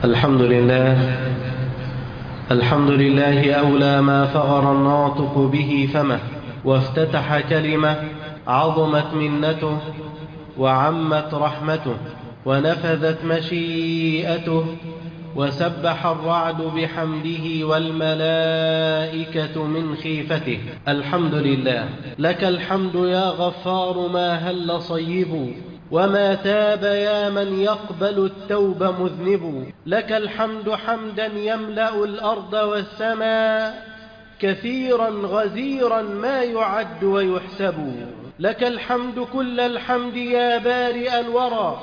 الحمد لله. الحمد لله أولى ما فغر الناطق به فمه، وافتتح كلمة عظمت منته وعمت رحمته ونفذت مشيئته، وسبح الرعد بحمده والملائكة من خيفته. الحمد لله. لك الحمد يا غفار ما هل صيب، وما تاب يا من يقبل التوب مذنب. لك الحمد حمدا يملأ الأرض والسماء، كثيرا غزيرا ما يعد ويحسب. لك الحمد كل الحمد يا بارئ الورى،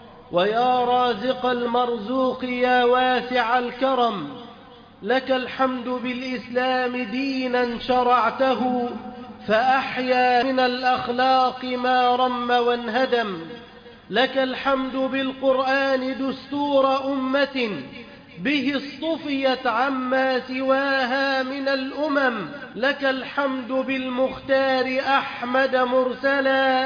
ويا رازق المرزوق يا واسع الكرم. لك الحمد بالإسلام دينا شرعته، فأحيا من الأخلاق ما رم وانهدم. لك الحمد بالقرآن دستور أمة، به اصطفيت عما سواها من الأمم. لك الحمد بالمختار أحمد مرسلا،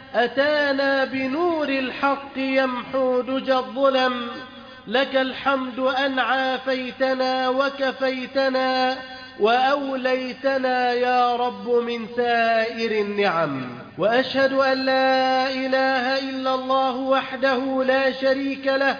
أتانا بنور الحق يمحو دجى الظلم. لك الحمد أن عافيتنا وكفيتنا وأوليتنا يا رب من سائر النعم. وأشهد أن لا إله إلا الله وحده لا شريك له،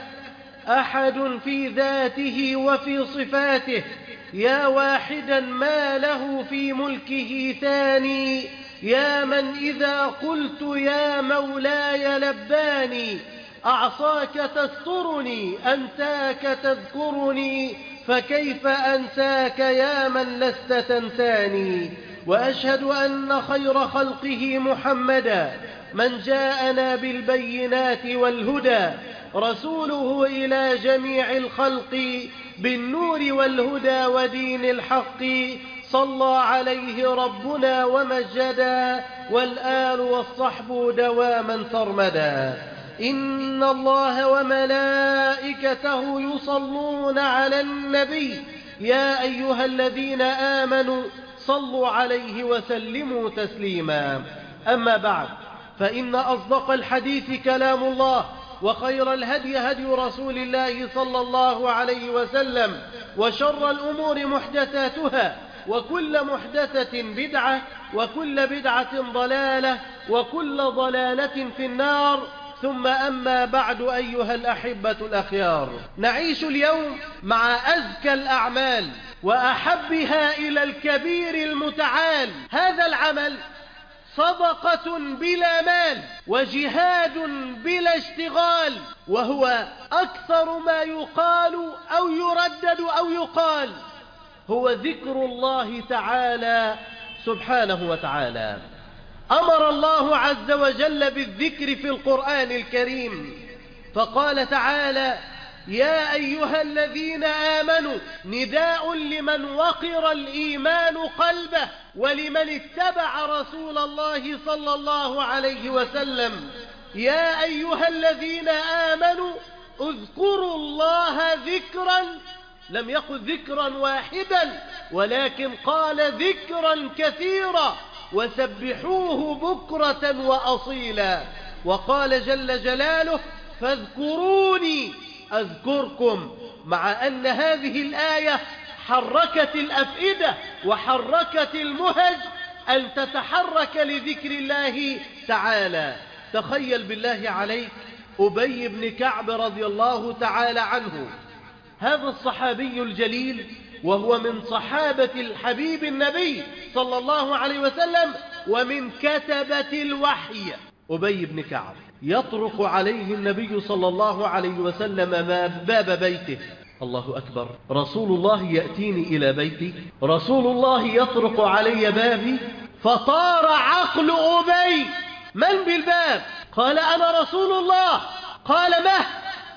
أحد في ذاته وفي صفاته، يا واحدا ما له في ملكه ثاني، يا من إذا قلت يا مولاي لباني. أعصاك تسترني، أنساك تذكرني، فكيف أنساك يا من لست تنساني. وأشهد أن خير خلقه محمدا، من جاءنا بالبينات والهدى، رسوله إلى جميع الخلق بالنور والهدى ودين الحق. صلى عليه ربنا ومجدا، والآل والصحب دواما سرمدا. إن الله وملائكته يصلون على النبي، يا أيها الذين آمنوا صلوا عليه وسلموا تسليما. أما بعد، فإن أصدق الحديث كلام الله، وخير الهدي هدي رسول الله صلى الله عليه وسلم، وشر الأمور محدثاتها، وكل محدثة بدعة، وكل بدعة ضلالة، وكل ضلالة في النار. ثم أما بعد، أيها الأحبة الأخيار، نعيش اليوم مع أزكى الأعمال وأحبها إلى الكبير المتعال. هذا العمل صدقة بلا مال، وجهاد بلا اشتغال، وهو أكثر ما يقال أو يردد أو يقال، هو ذكر الله تعالى سبحانه وتعالى. أمر الله عز وجل بالذكر في القرآن الكريم، فقال تعالى: يا أيها الذين آمنوا، نداء لمن وقر الإيمان قلبه ولمن اتبع رسول الله صلى الله عليه وسلم. يا أيها الذين آمنوا اذكروا الله ذكرا، لم يقل ذكرا واحدا، ولكن قال ذكرا كثيرا، وسبحوه بكرة وأصيلا. وقال جل جلاله: فاذكروني أذكركم. مع أن هذه الآية حركت الأفئدة وحركت المهج أن تتحرك لذكر الله تعالى. تخيل بالله عليك أبي بن كعب رضي الله تعالى عنه، هذا الصحابي الجليل، وهو من صحابة الحبيب النبي صلى الله عليه وسلم ومن كتبة الوحي. أبي بن كعب يطرق عليه النبي صلى الله عليه وسلم باب بيته. الله أكبر، رسول الله يأتيني إلى بيتي، رسول الله يطرق علي بابي. فطار عقل أبي: من بالباب؟ قال: أنا رسول الله. قال: مه،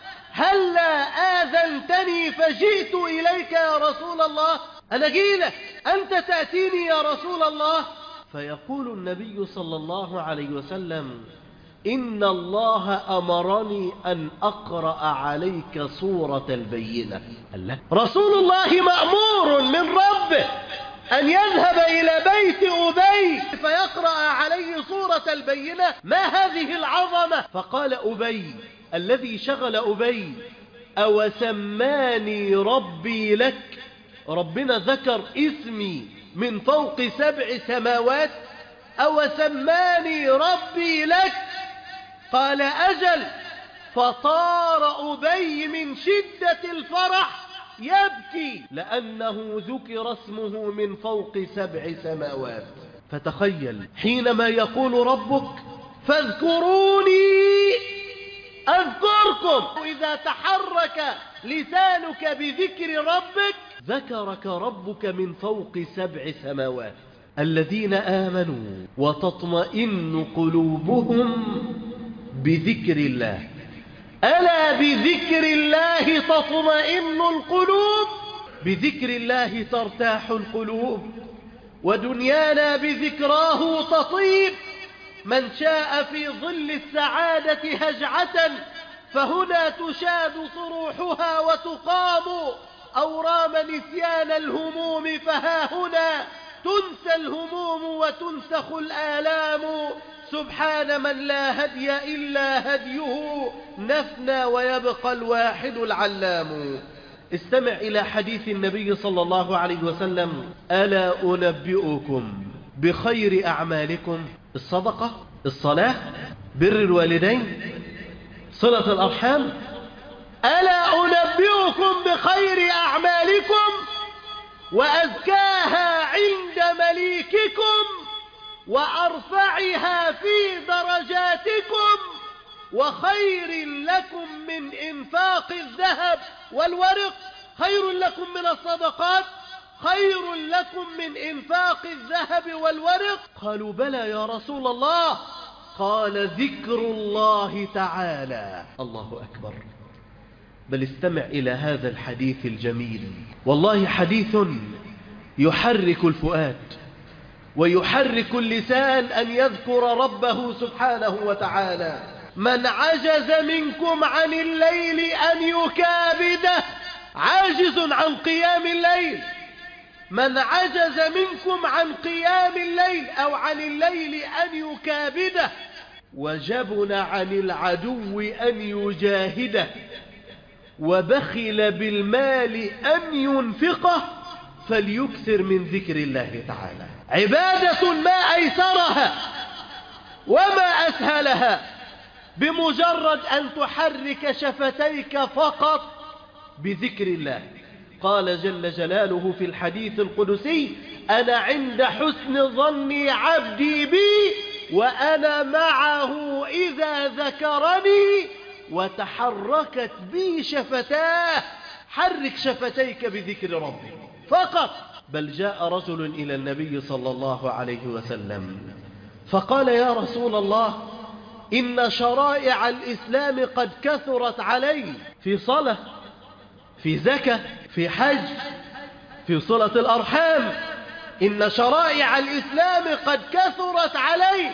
هلا آذنتني فجئت إليك يا رسول الله؟ أنا جيلك، أنت تأتيني يا رسول الله. فيقول النبي صلى الله عليه وسلم: إن الله أمرني أن أقرأ عليك سورة البينة. الله، رسول الله مأمور من ربه أن يذهب إلى بيت أبي فيقرأ عليه سورة البينة. ما هذه العظمة؟ فقال أبي الذي شغل أبي أو سماني ربي لك. ربنا ذكر اسمي من فوق 7 سماوات. أو سماني ربي لك. قال أجل. فطار أبي من شدة الفرح يبكي لأنه ذكر اسمه من فوق 7 سماوات. فتخيل حينما يقول ربك فاذكروني أذكركم، إذا تحرك لسانك بذكر ربك ذكرك ربك من فوق 7 سماوات. الذين آمنوا وتطمئن قلوبهم بذكر الله. ألا بذكر الله تطمئن القلوب، بذكر الله ترتاح القلوب، ودنيانا بذكراه تطيب. من شاء في ظل السعادة هجعة فهنا تشاد صروحها وتقام أورام نسيان الهموم، فها هنا تنسى الهموم وتنسخ الآلام. سبحان من لا هدي إلا هديه، نفنى ويبقى الواحد العلام. استمع إلى حديث النبي صلى الله عليه وسلم: ألا أنبئكم بخير أعمالكم؟ الصدقة، الصلاة، بر الوالدين، صلة الأرحام. ألا أنبئكم بخير أعمالكم وأزكاها عند مليككم وأرفعها في درجاتكم وخير لكم من إنفاق الذهب والورق؟ خير لكم من الصدقات، خير لكم من إنفاق الذهب والورق. قالوا بلى يا رسول الله. قال ذكر الله تعالى. الله أكبر. بل استمع إلى هذا الحديث الجميل، والله حديث يحرك الفؤاد ويحرك اللسان أن يذكر ربه سبحانه وتعالى. من عجز منكم عن الليل أن يكابده، عاجز عن قيام الليل، من عجز منكم عن قيام الليل أو عن الليل أن يكابده، وجبن عن العدو أن يجاهده، وبخل بالمال أن ينفقه، فليكثر من ذكر الله تعالى. عبادة ما أيسرها وما أسهلها، بمجرد أن تحرك شفتيك فقط بذكر الله. قال جل جلاله في الحديث القدسي: أنا عند حسن ظن عبدي بي وأنا معه إذا ذكرني. وتحركت بي شفتاه. حرك شفتيك بذكر ربك فقط. بل جاء رجل إلى النبي صلى الله عليه وسلم فقال: يا رسول الله، إن شرائع الإسلام قد كثرت علي، في صلاة، في زكاة، في حج، في صلة الأرحام. إن شرائع الإسلام قد كثرت علي،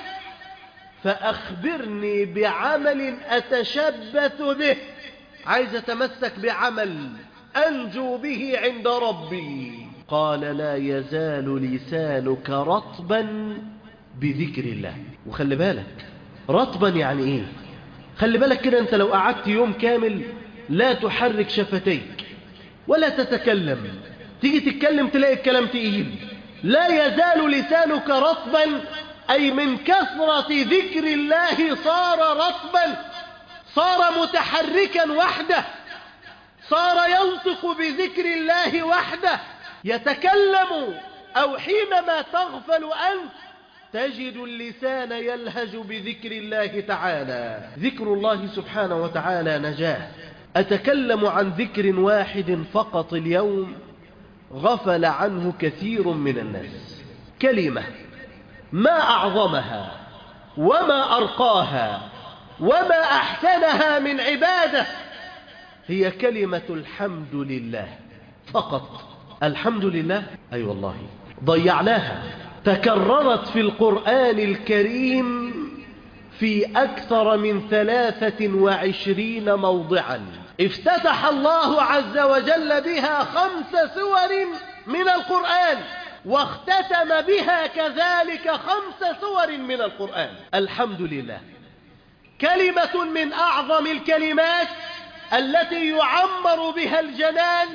فأخبرني بعمل أتشبث به. عايز أتمسك بعمل أنجو به عند ربي. قال: لا يزال لسانك رطبا بذكر الله. وخلي بالك، رطبا يعني إيه؟ خلي بالك كده، أنت لو قعدت يوم كامل لا تحرك شفتيك ولا تتكلم، تيجي تتكلم تلاقي الكلام تقيل. لا يزال لسانك رطبا، أي من كثرة ذكر الله صار رطبا، صار متحركا وحده، صار ينطق بذكر الله وحده، يتكلم. أو حينما تغفل أنت تجد اللسان يلهج بذكر الله تعالى. ذكر الله سبحانه وتعالى نجاة. أتكلم عن ذكر واحد فقط اليوم غفل عنه كثير من الناس. كلمة ما أعظمها وما أرقاها وما أحسنها من عبادة، هي كلمة الحمد لله فقط. الحمد لله، أي والله ضيعناها. تكررت في القرآن الكريم في أكثر من 23 موضعا. افتتح الله عز وجل بها 5 سور من القرآن، واختتم بها كذلك 5 سور من القرآن. الحمد لله كلمة من أعظم الكلمات التي يعمر بها الجنان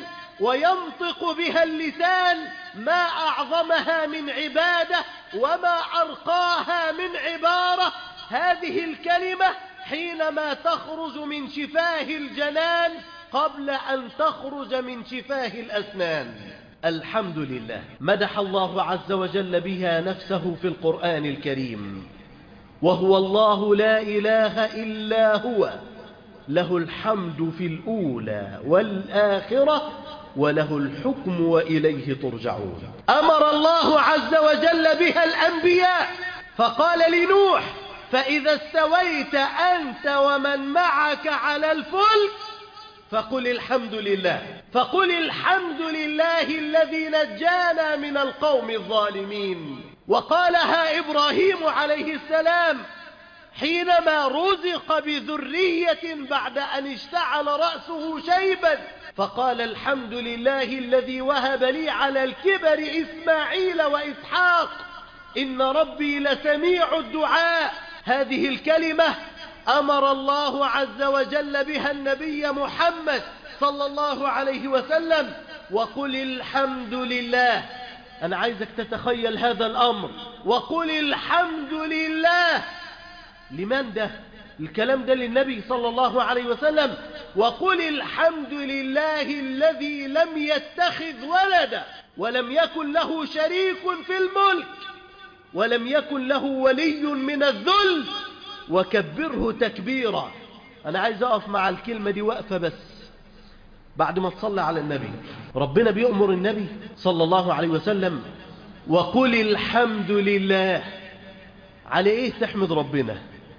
وينطق بها اللسان، ما أعظمها من عبادة وما أرقاها من عبارة. هذه الكلمة حينما تخرج من شفاه الجنان قبل أن تخرج من شفاه الأسنان. الحمد لله. مدح الله عز وجل بها نفسه في القرآن الكريم، وهو الله لا إله إلا هو، له الحمد في الأولى والآخرة وله الحكم وإليه ترجعون. أمر الله عز وجل بها الأنبياء فقال لنوح: فإذا استويت أنت ومن معك على الفلك فقل الحمد لله. فقل الحمد لله الذي نجانا من القوم الظالمين. وقالها إبراهيم عليه السلام حينما رزق بذرية بعد أن اشتعل رأسه شيبا، فقال: الحمد لله الذي وهب لي على الكبر إسماعيل وإسحاق إن ربي لسميع الدعاء. هذه الكلمة أمر الله عز وجل بها النبي محمد صلى الله عليه وسلم: وقل الحمد لله. أنا عايزك تتخيل هذا الأمر، وقل الحمد لله. لمن ده؟ الكلام ده للنبي صلى الله عليه وسلم. وقل الحمد لله الذي لم يتخذ ولدا ولم يكن له شريك في الملك ولم يكن له ولي من الذل وكبره تكبيرا. أنا عايز أقف مع الكلمة دي وقفة بس بعد ما تصلي على النبي. ربنا بيأمر النبي صلى الله عليه وسلم: وقل الحمد لله. على إيه تحمد ربنا؟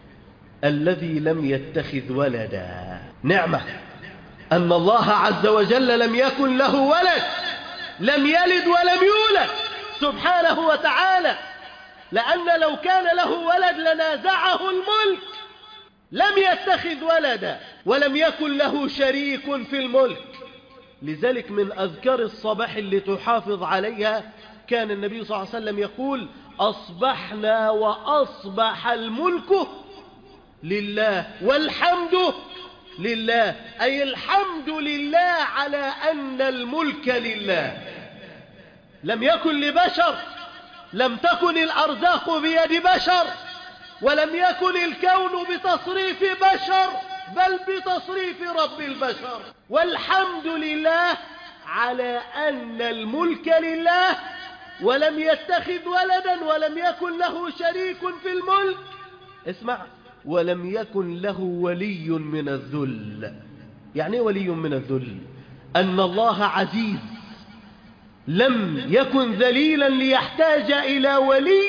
الذي لم يتخذ ولدا. نعمة أن الله عز وجل لم يكن له ولد، لم يلد ولم يولد سبحانه وتعالى، لأن لو كان له ولد لنازعه الملك. لم يتخذ ولدا ولم يكن له شريك في الملك. لذلك من أذكار الصباح اللي تحافظ عليها كان النبي صلى الله عليه وسلم يقول: أصبحنا وأصبح الملك لله والحمد لله. أي الحمد لله على أن الملك لله. لم يكن لبشر، لم تكن الأرزاق بيد بشر، ولم يكن الكون بتصريف بشر، بل بتصريف رب البشر. والحمد لله على أن الملك لله، ولم يتخذ ولدا ولم يكن له شريك في الملك. اسمع: ولم يكن له ولي من الذل. يعني ايه ولي من الذل؟ أن الله عزيز لم يكن ذليلا ليحتاج إلى ولي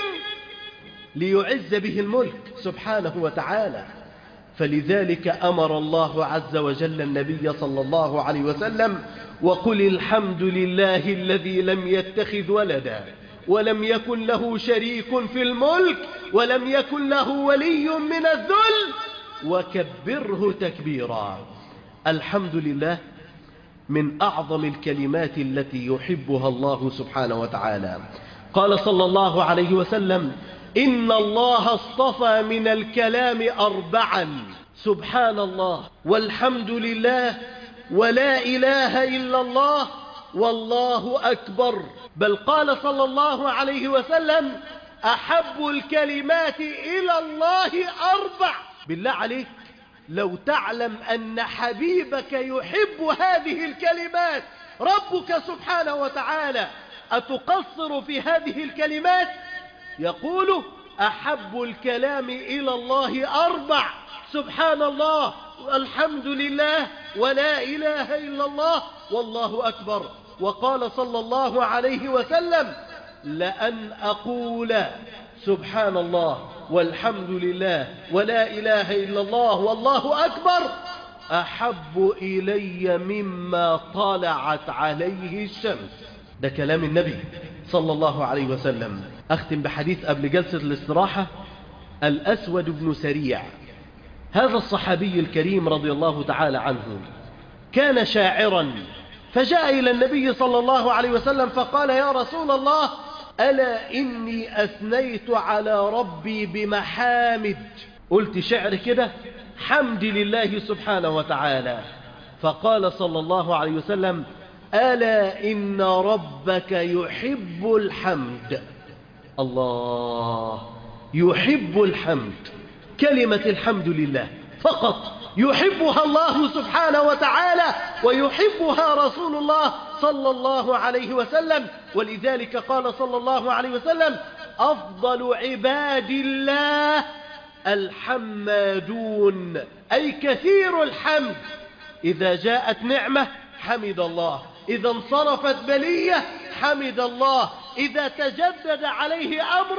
ليعز به الملك سبحانه وتعالى. فلذلك أمر الله عز وجل النبي صلى الله عليه وسلم: وقل الحمد لله الذي لم يتخذ ولدا ولم يكن له شريك في الملك ولم يكن له ولي من الذل وكبره تكبيرا. الحمد لله من أعظم الكلمات التي يحبها الله سبحانه وتعالى. قال صلى الله عليه وسلم: إن الله اصطفى من الكلام 4: سبحان الله والحمد لله ولا إله إلا الله والله أكبر. بل قال صلى الله عليه وسلم: أحب الكلمات إلى الله 4. بالله عليك لو تعلم أن حبيبك يحب هذه الكلمات ربك سبحانه وتعالى، أتقصر في هذه الكلمات؟ يقول: أحب الكلام إلى الله 4: سبحان الله والحمد لله ولا إله إلا الله والله أكبر. وقال صلى الله عليه وسلم: لأن أقول سبحان الله والحمد لله ولا إله إلا الله والله أكبر أحب إلي مما طلعت عليه الشمس. ده كلام النبي صلى الله عليه وسلم. أختم بحديث قبل جلسة الاستراحة. الأسود بن سريع، هذا الصحابي الكريم رضي الله تعالى عنه، كان شاعرا، فجاء إلى النبي صلى الله عليه وسلم فقال: يا رسول الله، ألا إني أثنيت على ربي بمحامد. قلت شعر كده حمد لله سبحانه وتعالى. فقال صلى الله عليه وسلم: ألا إن ربك يحب الحمد. الله، يحب الحمد، كلمة الحمد لله فقط يحبها الله سبحانه وتعالى ويحبها رسول الله صلى الله عليه وسلم. ولذلك قال صلى الله عليه وسلم: أفضل عباد الله الحمادون، أي كثير الحمد. إذا جاءت نعمة حمد الله، إذا انصرفت بلية حمد الله، إذا تجدد عليه أمر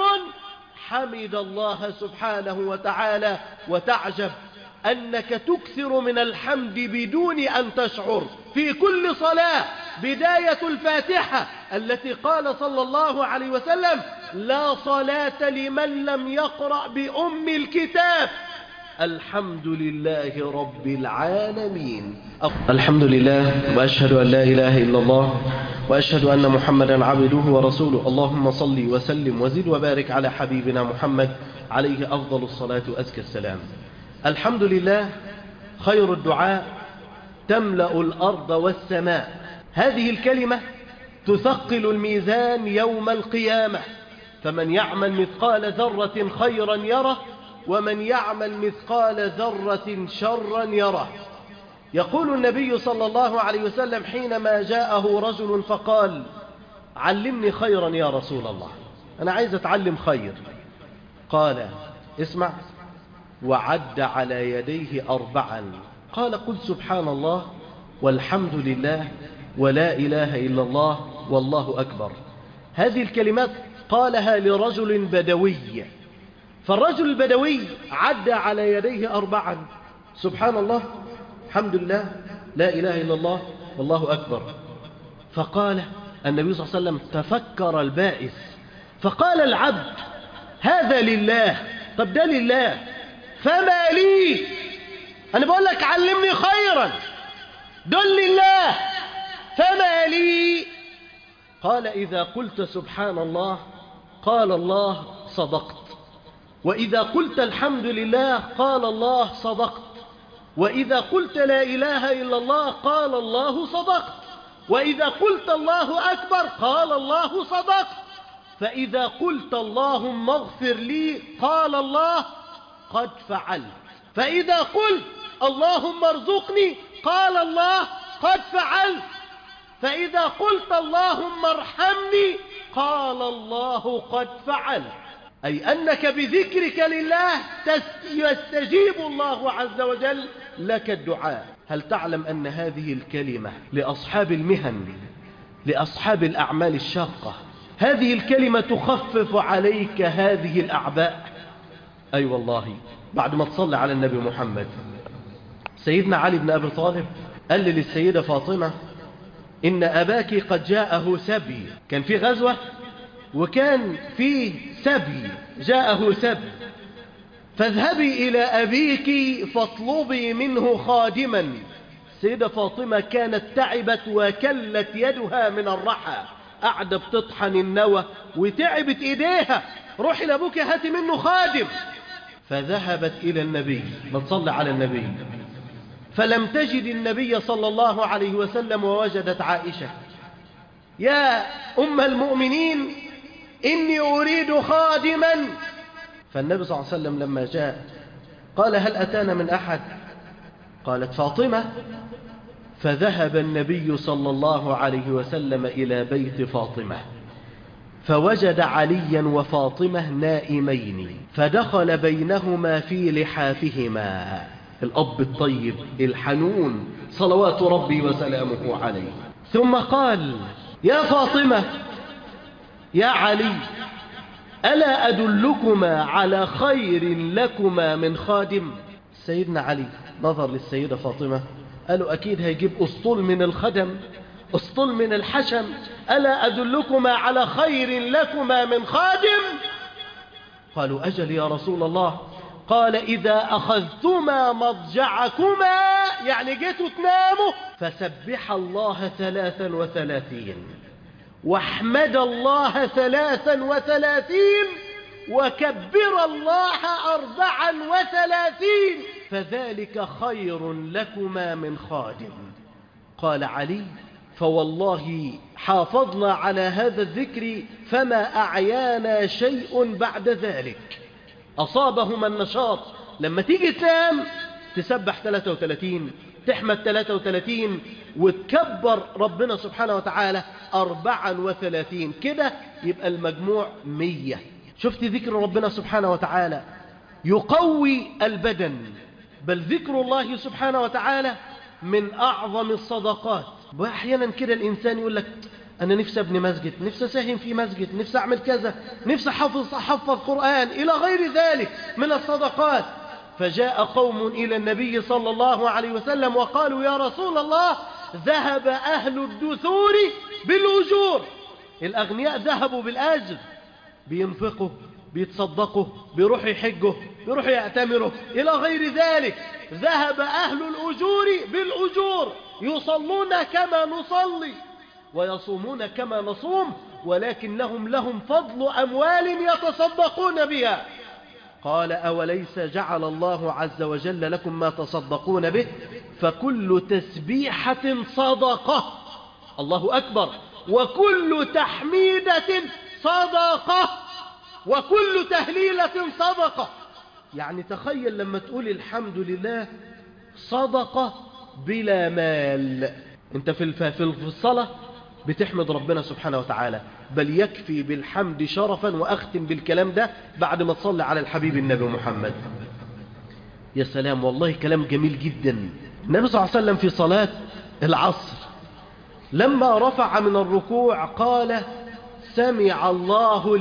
حمد الله سبحانه وتعالى. وتعجب أنك تكثر من الحمد بدون أن تشعر في كل صلاة. بداية الفاتحة التي قال صلى الله عليه وسلم: لا صلاة لمن لم يقرأ بأم الكتاب. الحمد لله رب العالمين. الحمد لله، وأشهد أن لا إله إلا الله، وأشهد أن محمدا عبده ورسوله. اللهم صل وسلم وزد وبارك على حبيبنا محمد عليه أفضل الصلاة وأزكى السلام. الحمد لله خير الدعاء تملأ الأرض والسماء. هذه الكلمة تثقل الميزان يوم القيامة، فمن يعمل مثقال ذرة خيرا يره، ومن يعمل مثقال ذرة شرا يره. يقول النبي صلى الله عليه وسلم حينما جاءه رجل فقال: علمني خيرا يا رسول الله، أنا عايز أتعلم خير. قال: اسمع. وعد على يديه 4. قال: قل سبحان الله والحمد لله ولا إله إلا الله والله أكبر. هذه الكلمات قالها لرجل بدوي، فالرجل البدوي عد على يديه 4: سبحان الله، الحمد لله، لا إله إلا الله والله أكبر. فقال النبي صلى الله عليه وسلم: تفكر البائس، فقال العبد: هذا لله. طب ده لله، فما لي؟ أنا بقول لك علمني خيرا، دل لله، فما لي؟ قال: إذا قلت سبحان الله قال الله صدقت، وإذا قلت الحمد لله قال الله صدقت، وإذا قلت لا إله إلا الله قال الله صدقت، وإذا قلت الله أكبر قال الله صدقت، فإذا قلت اللهم اغفر لي قال الله قد فعلت، فإذا قلت اللهم ارزقني قال الله قد فعلت، فإذا قلت اللهم ارحمني قال الله قد فعلت. أي أنك بذكرك لله يستجيب الله عز وجل لك الدعاء. هل تعلم أن هذه الكلمة لأصحاب المهن، لأصحاب الأعمال الشاقة، هذه الكلمة تخفف عليك هذه الأعباء؟ أي والله. بعد ما تصلي على النبي محمد، سيدنا علي بن أبي طالب قال للسيدة فاطمة: إن أباك قد جاءه سبي. كان في غزوة وكان في سبي، جاءه سبي، فاذهبي إلى أبيك فاطلبي منه خادما. السيدة فاطمة كانت تعبت وكلت يدها من الرحى، قاعدة بتطحن النوى وتعبت إيديها. روحي لأبوك هاتي منه خادم. فذهبت إلى النبي، بتصلي على النبي، فلم تجد النبي صلى الله عليه وسلم، ووجدت عائشة: يا أم المؤمنين إني أريد خادما. فالنبي صلى الله عليه وسلم لما جاء قال: هل أتانا من أحد؟ قالت: فاطمة. فذهب النبي صلى الله عليه وسلم إلى بيت فاطمة، فوجد عليا وفاطمة نائمين، فدخل بينهما في لحافهما. الأب الطيب الحنون صلوات ربي وسلامه عليه. ثم قال: يا فاطمة، يا علي، ألا أدلكما على خير لكما من خادم؟ سيدنا علي نظر للسيدة فاطمة، قالوا: أكيد هيجيب أسطول من الخدم، أسطول من الحشم. ألا أدلكما على خير لكما من خادم؟ قالوا: أجل يا رسول الله. قال: إذا أخذتما مضجعكما، يعني جيتوا تناموا، فسبح الله 33، واحمد الله 33، وكبر الله 34، فذلك خير لكما من خادم. قال علي: فوالله حافظنا على هذا الذكر فما أعيانا شيء بعد ذلك. أصابهم النشاط، لما تيجي تنام تسبح 33، تحمد 33، وتكبر ربنا سبحانه وتعالى 34، كده يبقى المجموع 100. شفت ذكر ربنا سبحانه وتعالى يقوي البدن، بل ذكر الله سبحانه وتعالى من أعظم الصدقات. وأحيانا كده الإنسان يقول لك: أنا نفسي أبني مسجد، نفسي أساهم في مسجد، نفسي أعمل كذا، نفسي أحفظ قرآن، إلى غير ذلك من الصدقات. فجاء قوم إلى النبي صلى الله عليه وسلم وقالوا: يا رسول الله، ذهب أهل الدثور بالأجور. الأغنياء ذهبوا بالأجر، بينفقوا، بيتصدقوا، بيروحوا يحجوا، بيروحوا يعتمروا، إلى غير ذلك. ذهب أهل الأجور بالأجور، يصلون كما نصلي ويصومون كما نصوم، ولكن لهم فضل أموال يتصدقون بها. قال: أوليس جعل الله عز وجل لكم ما تصدقون به؟ فكل تسبيحة صدقة، الله أكبر، وكل تحميدة صدقة، وكل تهليلة صدقة. يعني تخيل لما تقول الحمد لله صدقة بلا مال. انت في الصلاة بتحمد ربنا سبحانه وتعالى، بل يكفي بالحمد شرفا. وأختم بالكلام ده بعد ما تصلي على الحبيب النبي محمد. يا سلام، والله كلام جميل جدا. النبي صلى الله عليه وسلم في صلاة العصر لما رفع من الركوع قال: سمع الله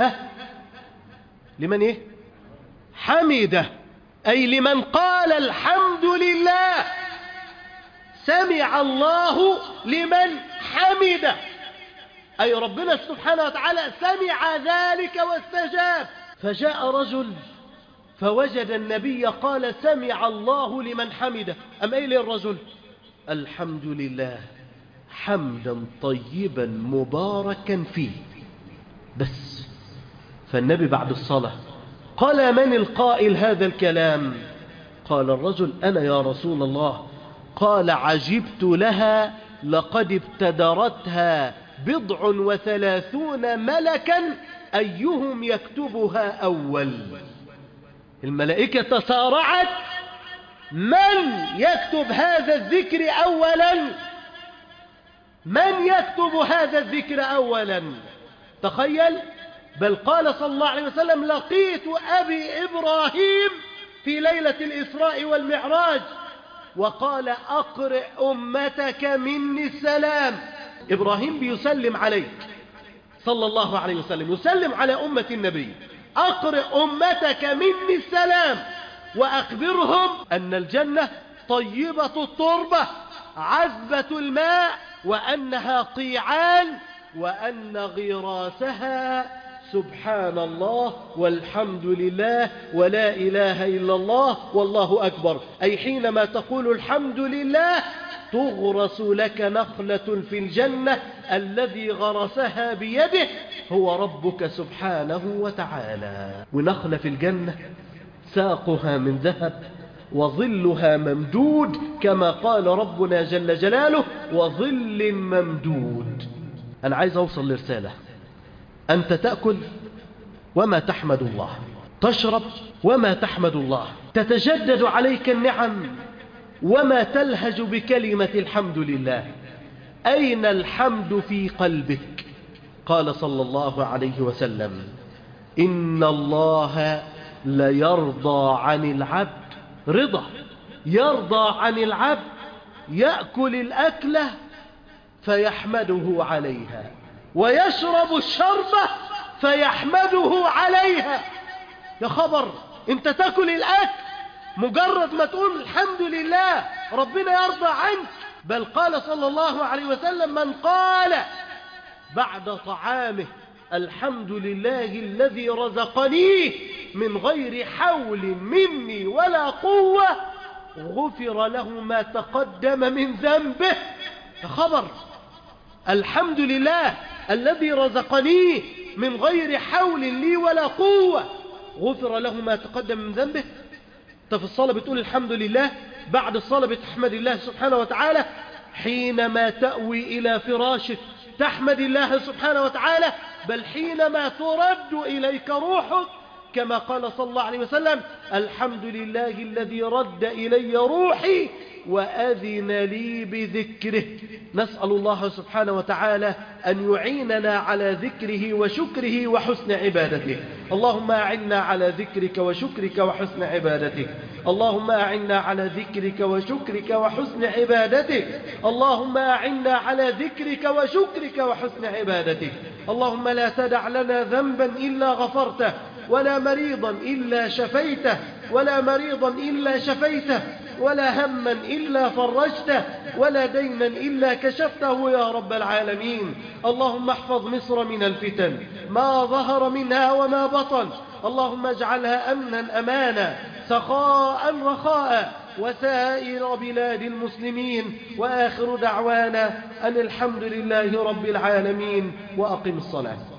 لمن ايه؟ حمده، أي لمن قال الحمد لله. سمع الله لمن حمده، أي ربنا سبحانه وتعالى سمع ذلك واستجاب. فجاء رجل فوجد النبي قال: سمع الله لمن حمده. أم أي للرجل: الحمد لله حمدا طيبا مباركا فيه. بس فالنبي بعد الصلاة قال: من القائل هذا الكلام؟ قال الرجل: أنا يا رسول الله. قال: عجبت لها، لقد ابتدرتها 37 ملكا أيهم يكتبها أول. الملائكة تسارعت: من يكتب هذا الذكر أولا؟ من يكتب هذا الذكر أولا؟ تخيل. بل قال صلى الله عليه وسلم: لقيت أبي إبراهيم في ليلة الإسراء والمعراج وقال: أقرئ أمتك مني السلام. إبراهيم بيسلم عليك صلى الله عليه وسلم، يسلم على أمة النبي: أقرئ أمتك مني السلام، وأخبرهم أن الجنة طيبة التربة عذبة الماء، وأنها قيعان، وأن غراسها سبحان الله والحمد لله ولا إله إلا الله والله أكبر. أي حينما تقول الحمد لله تغرس لك نخلة في الجنة، الذي غرسها بيده هو ربك سبحانه وتعالى. ونخلة في الجنة ساقها من ذهب وظلها ممدود، كما قال ربنا جل جلاله: وظل ممدود. أنا عايز أوصل لرسالة: أنت تأكل وما تحمد الله، تشرب وما تحمد الله، تتجدد عليك النعم وما تلهج بكلمة الحمد لله. أين الحمد في قلبك؟ قال صلى الله عليه وسلم: إن الله ليرضى عن العبد رضا، يرضى عن العبد يأكل الأكلة فيحمده عليها، ويشرب الشربة فيحمده عليها. يا خبر، انت تاكل الأكل مجرد ما تقول الحمد لله ربنا يرضى عنك. بل قال صلى الله عليه وسلم: من قال بعد طعامه الحمد لله الذي رزقنيه من غير حول مني ولا قوة غفر له ما تقدم من ذنبه. يا خبر، الحمد لله الذي رزقنيه من غير حول لي ولا قوة غفر له ما تقدم من ذنبه. أنت في الصلاة بتقول الحمد لله، بعد الصلاة بتحمد الله سبحانه وتعالى، حينما تأوي إلى فراشك تحمد الله سبحانه وتعالى، بل حينما ترد إليك روحك كما قال صلى الله عليه وسلم: الحمد لله الذي رد إلي روحي وأذن لي بذكره. نسأل الله سبحانه وتعالى أن يعيننا على ذكره وشكره وحسن عبادته. اللهم أعنا على ذكرك وشكرك وحسن عبادتك. اللهم أعنا على ذكرك وشكرك وحسن عبادتك. اللهم أعنا على ذكرك وشكرك وحسن عبادتك. اللهم لا تدع لنا ذنبا إلا غفرته، ولا مريضا إلا شفيته، ولا مريضا إلا شفيته، ولا هما إلا فرجته، ولا دينا إلا كشفته يا رب العالمين. اللهم احفظ مصر من الفتن ما ظهر منها وما بطن. اللهم اجعلها أمنا أمانا، سخاء رخاء، وسائر بلاد المسلمين. وآخر دعوانا أن الحمد لله رب العالمين، وأقم الصلاة.